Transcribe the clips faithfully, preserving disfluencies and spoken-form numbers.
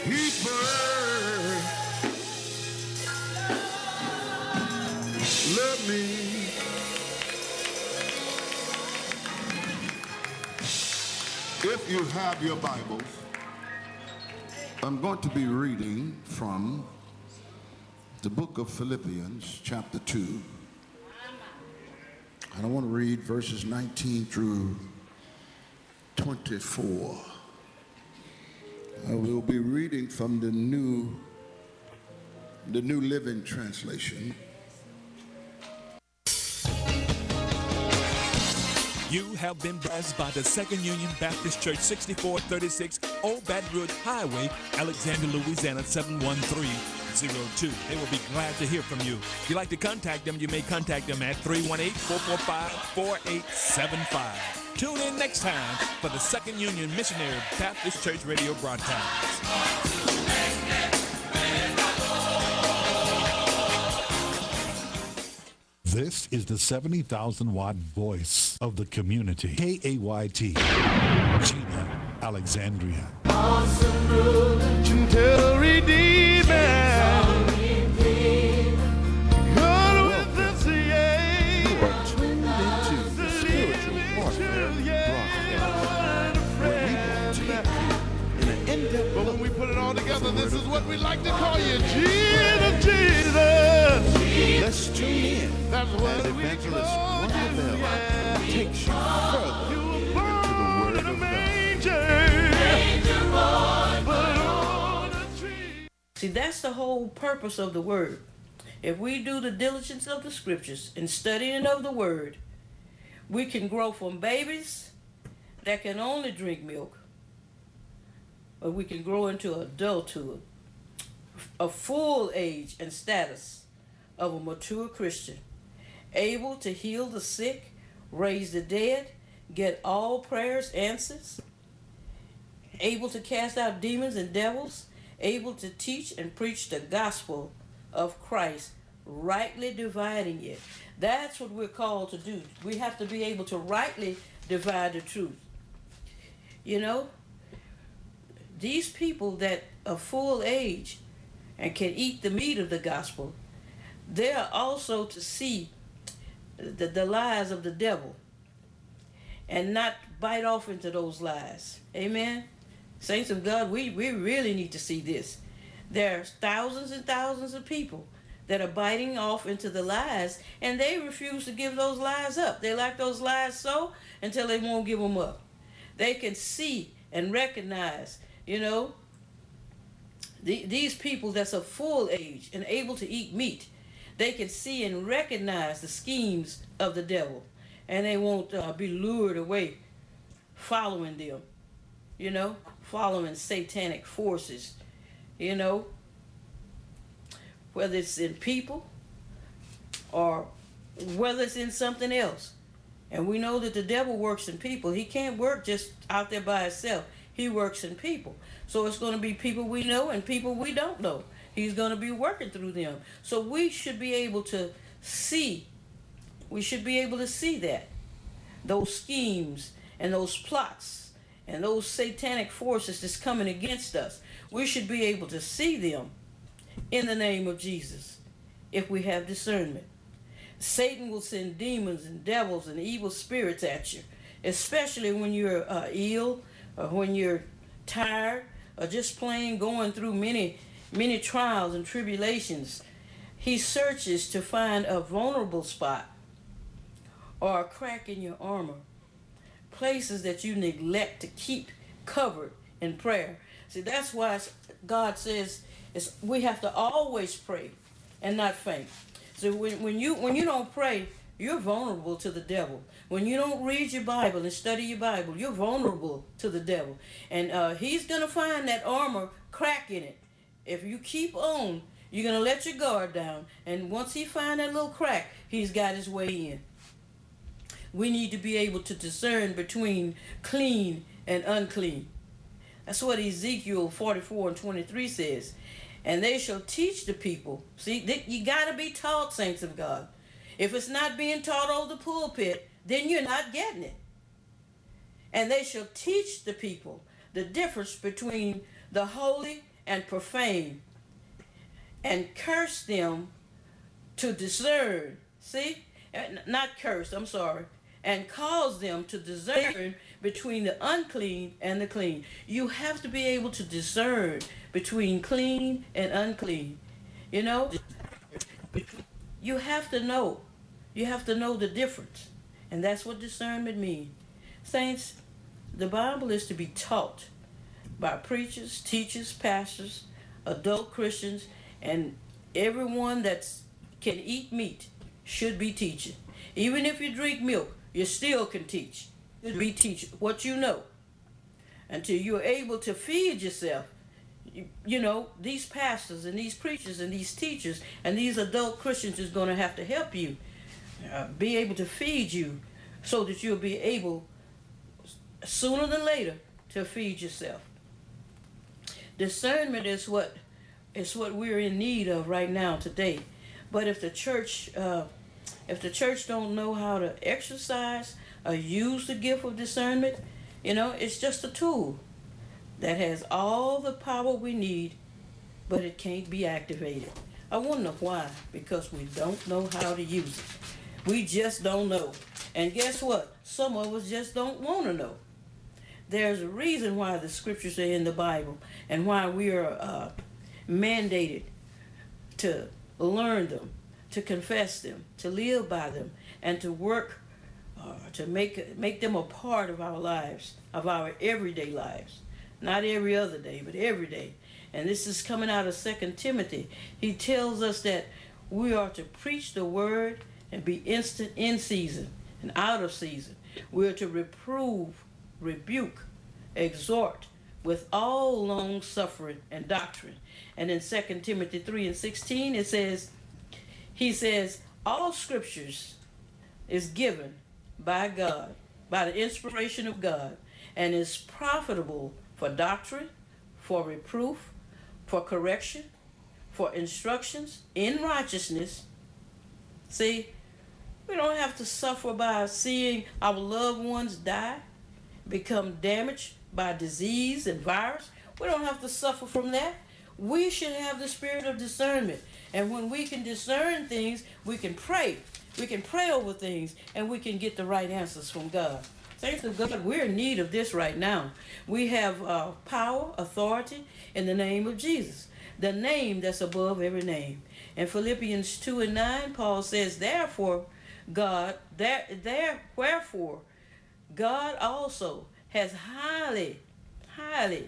keeper. Let me. If you have your Bibles, I'm going to be reading from the book of Philippians, chapter two. And I want to read verses nineteen through twenty-four. I will be reading from the New, the New Living Translation. You have been blessed by the Second Union Baptist Church, sixty-four thirty-six Old Baton Rouge Highway, Alexandria, Louisiana, seven one three zero two. They will be glad to hear from you. If you'd like to contact them, you may contact them at three one eight, four four five, four eight seven five. Tune in next time for the Second Union Missionary Baptist Church radio broadcast. This is the seventy thousand watt voice of the community. K A Y T, Gina, Alexandria. Awesome ruler, gentle redeemer. God with us, yeah. You are tuned into the Spiritual Warfare broadcast, where we will take you in an in-depth But look. when we put it all together, this is what we like to call you, Jesus, Jesus. Let's tune in That's as what we Evangelist call Wanda you, Bell yeah. takes you further You were into born the Word in a of God. manger, but on a tree. See, that's the whole purpose of the Word. If we do the diligence of the Scriptures and studying of the Word, we can grow from babies that can only drink milk, or we can grow into adulthood, a full age and status of a mature Christian, able to heal the sick, raise the dead, get all prayers answers, able to cast out demons and devils, able to teach and preach the gospel of Christ, rightly dividing it. That's what we're called to do. We have to be able to rightly divide the truth. You know, these people that are full age and can eat the meat of the gospel, they are also to see the, the lies of the devil and not bite off into those lies. Amen? Saints of God, we, we really need to see this. There are thousands and thousands of people that are biting off into the lies, and they refuse to give those lies up. They like those lies so until they won't give them up. They can see and recognize, you know, the, these people that's of full age and able to eat meat. They can see and recognize the schemes of the devil, and they won't uh, be lured away following them, you know, following satanic forces, you know, whether it's in people or whether it's in something else. And we know that the devil works in people. He can't work just out there by himself. He works in people. So it's going to be people we know and people we don't know. He's going to be working through them. So we should be able to see, we should be able to see that. Those schemes and those plots and those satanic forces that's coming against us, we should be able to see them in the name of Jesus if we have discernment. Satan will send demons and devils and evil spirits at you, especially when you're uh, ill or when you're tired or just plain going through many many trials and tribulations. He searches to find a vulnerable spot or a crack in your armor, places that you neglect to keep covered in prayer. See, that's why God says it's, we have to always pray and not faint. So when, when you when you don't pray, you're vulnerable to the devil. When you don't read your Bible and study your Bible, you're vulnerable to the devil. And uh, he's going to find that armor crack in it. If you keep on, you're going to let your guard down. And once he finds that little crack, he's got his way in. We need to be able to discern between clean and unclean. That's what Ezekiel forty-four and twenty-three says. And they shall teach the people. See, they, you got to be taught, saints of God. If it's not being taught over the pulpit, then you're not getting it. And they shall teach the people the difference between the holy and profane, and curse them to discern. See? Not curse, I'm sorry. And cause them to discern between the unclean and the clean. You have to be able to discern between clean and unclean. You know? You have to know. You have to know the difference. And that's what discernment means. Saints, the Bible is to be taught by preachers, teachers, pastors, adult Christians, and everyone that can eat meat should be teaching. Even if you drink milk, you still can teach. Be teaching what you know until you're able to feed yourself. You, you know, these pastors and these preachers and these teachers and these adult Christians is going to have to help you uh, be able to feed you so that you'll be able sooner than later to feed yourself. Discernment is what is what we're in need of right now today. But if the church uh, if the church don't know how to exercise or use the gift of discernment, you know, it's just a tool that has all the power we need, but it can't be activated. I wonder why. Because we don't know how to use it. We just don't know. And guess what? Some of us just don't want to know. There's a reason why the scriptures are in the Bible and why we are uh, mandated to learn them, to confess them, to live by them, and to work uh, to make make them a part of our lives, of our everyday lives. Not every other day, but every day. And this is coming out of Second Timothy. He tells us that we are to preach the word and be instant in season and out of season. We are to reprove, rebuke, exhort with all long suffering and doctrine. And in Second Timothy three and sixteen it says, he says, all scriptures is given by God, by the inspiration of God, and is profitable for doctrine, for reproof, for correction, for instructions in righteousness. See, we don't have to suffer by seeing our loved ones die, become damaged by disease and virus. We don't have to suffer from that. We should have the spirit of discernment. And when we can discern things, we can pray. We can pray over things, and we can get the right answers from God. Thanks to God, we're in need of this right now. We have uh, power, authority in the name of Jesus, the name that's above every name. In Philippians two and nine, Paul says, therefore, God, there, there, wherefore, God also has highly, highly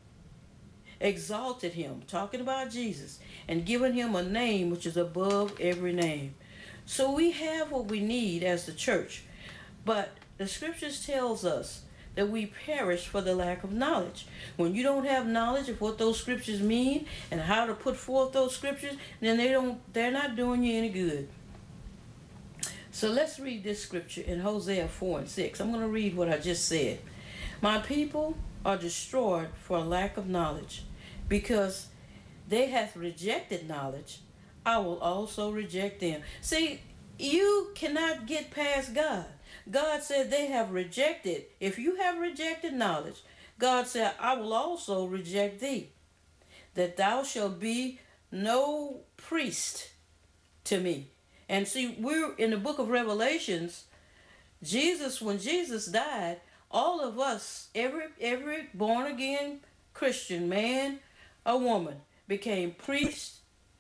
exalted him, talking about Jesus, and given him a name which is above every name. So we have what we need as the church, but the scriptures tells us that we perish for the lack of knowledge. When you don't have knowledge of what those scriptures mean and how to put forth those scriptures, then they don't, they're not doing you any good. So let's read this scripture in Hosea four and six. I'm going to read what I just said. My people are destroyed for lack of knowledge, because they hath rejected knowledge, I will also reject them. See, you cannot get past God. God said they have rejected. If you have rejected knowledge, God said, I will also reject thee, that thou shalt be no priest to me. And see, we're in the book of Revelations. Jesus, when Jesus died, all of us, every every born again Christian man or woman, became priest,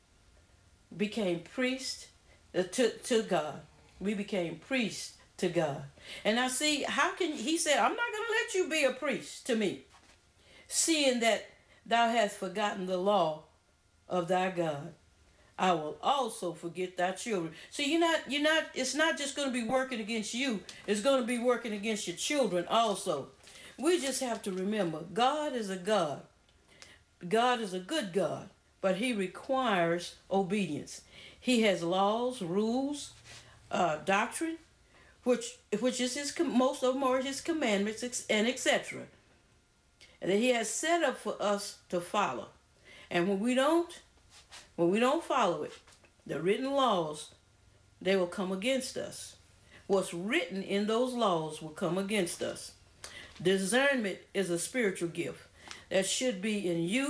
became priest to, to God. We became priests to God. And I see, how can, he said, I'm not going to let you be a priest to me, seeing that thou hast forgotten the law of thy God. I will also forget thy children. So you're not, you're not, it's not just going to be working against you. It's going to be working against your children also. We just have to remember, God is a God. God is a good God, but he requires obedience. He has laws, rules, uh, doctrine, which which is his, most of them are his commandments, and et cetera. And that he has set up for us to follow. And when we don't, when we don't follow it, the written laws, they will come against us. What's written in those laws will come against us. Discernment is a spiritual gift that should be in use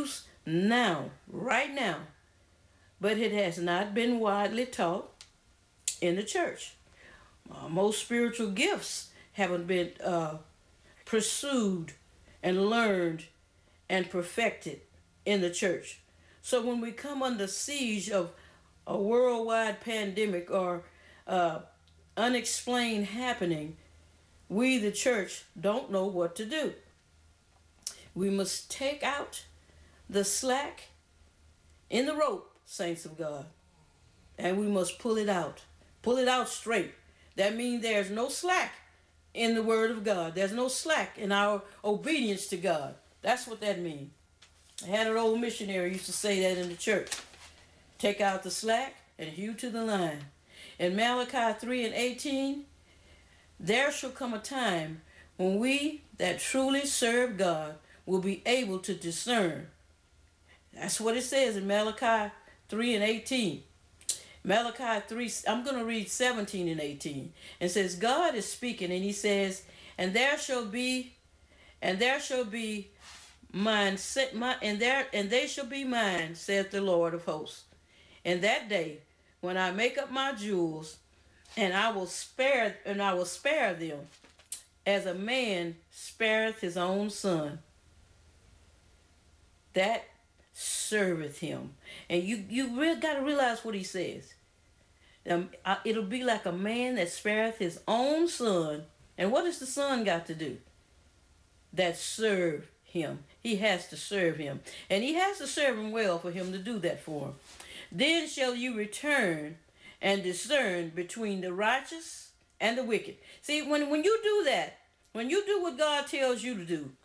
now, right now, but it has not been widely taught in the church. Uh, most spiritual gifts haven't been uh, pursued and learned and perfected in the church. So when we come under siege of a worldwide pandemic or uh, unexplained happening, we, the church, don't know what to do. We must take out the slack in the rope, saints of God, and we must pull it out. Pull it out straight. That means there's no slack in the Word of God. There's no slack in our obedience to God. That's what that means. I had an old missionary used to say that in the church. Take out the slack and hew to the line. In Malachi three and eighteen, there shall come a time when we that truly serve God will be able to discern. That's what it says in Malachi three and eighteen. Malachi three, I'm going to read seventeen and eighteen. It says, God is speaking and he says, and there shall be, and there shall be mine, my, and there, and they shall be mine, saith the Lord of hosts. And that day, when I make up my jewels, and I will spare, and I will spare them, as a man spareth his own son, that serveth him. And you you really got to realize what he says. Um, I, it'll be like a man that spareth his own son. And what does the son got to do? That serve him. He has to serve him. And he has to serve him well for him to do that for him. Then shall you return and discern between the righteous and the wicked. See, when, when you do that, when you do what God tells you to do,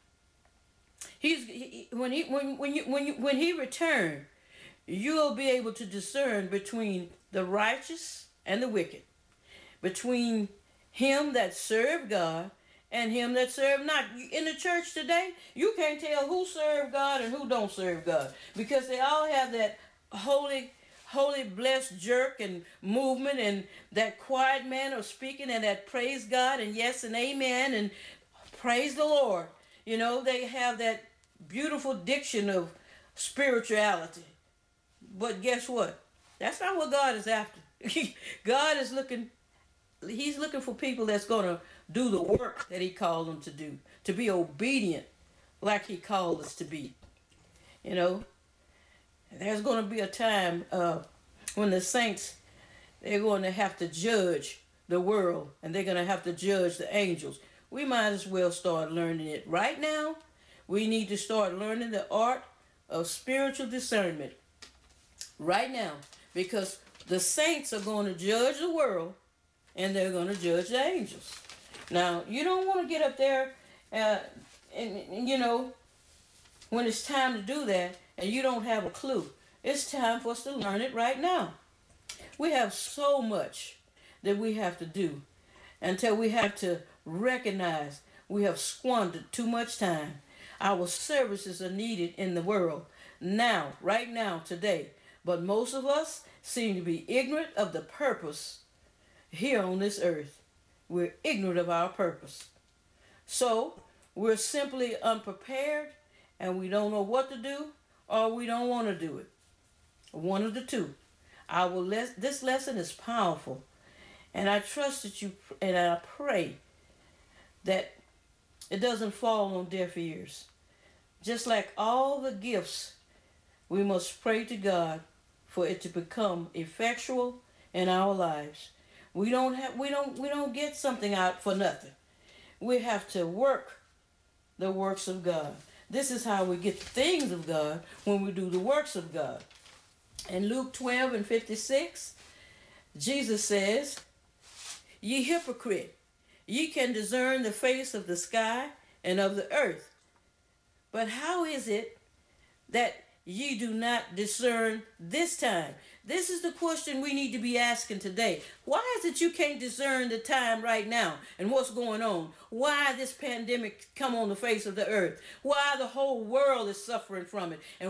He's he, when he when when you when you when he return, you'll be able to discern between the righteous and the wicked, between him that served God and him that served not. In the church today, you can't tell who served God and who don't serve God, because they all have that holy, holy, blessed jerk and movement and that quiet manner of speaking and that praise God and yes and amen and praise the Lord. You know, they have that beautiful diction of spirituality. But guess what? That's not what God is after. God is looking, he's looking for people that's going to do the work that he called them to do, to be obedient like he called us to be. You know, there's going to be a time uh, when the saints, they're going to have to judge the world and they're going to have to judge the angels. We might as well start learning it right now. We need to start learning the art of spiritual discernment right now, because the saints are going to judge the world and they're going to judge the angels. Now, you don't want to get up there uh, and, and, you know, when it's time to do that and you don't have a clue. It's time for us to learn it right now. We have so much that we have to do until we have to recognize we have squandered too much time. Our services are needed in the world now, right now, today. But most of us seem to be ignorant of the purpose here on this earth. We're ignorant of our purpose. So we're simply unprepared and we don't know what to do, or we don't want to do it. One of the two. Our les- this lesson is powerful. And I trust that you, and I pray that it doesn't fall on deaf ears. Just like all the gifts, we must pray to God for it to become effectual in our lives. We don't have, we don't, we don't get something out for nothing. We have to work the works of God. This is how we get the things of God, when we do the works of God. In Luke twelve and fifty-six, Jesus says, "Ye hypocrite, ye can discern the face of the sky and of the earth. But how is it that ye do not discern this time?" This is the question we need to be asking today. Why is it you can't discern the time right now and what's going on? Why this pandemic come on the face of the earth? Why the whole world is suffering from it? And